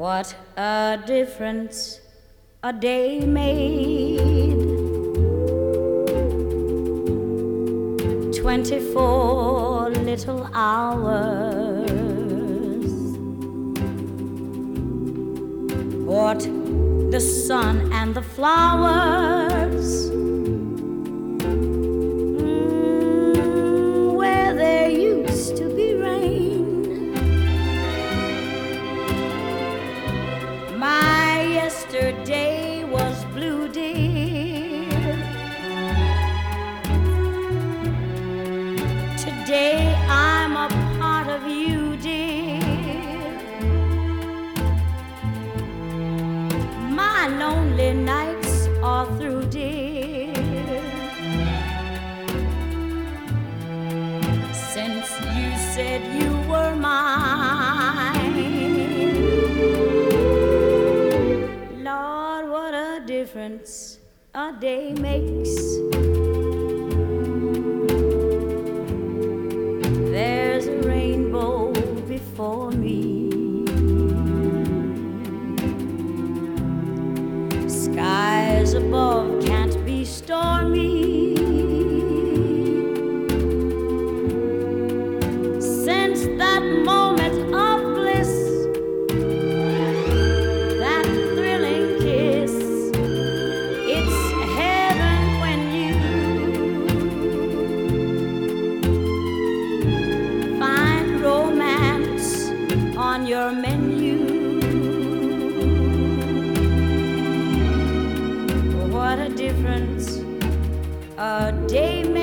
What a difference a day made. 24 little hours. What the sun and the flowers. Where there used to be rain. My yesterday was blue, dear. Today I'm a part of you, dear. My lonely nights are through, dear. Since you said you were mine. Lord, what a difference a day makes. There's a rainbow before me. Skies above can't be stormy. Since that moment of bliss, that thrilling kiss, it's heaven when you find romance on your menu. What a difference a day makes.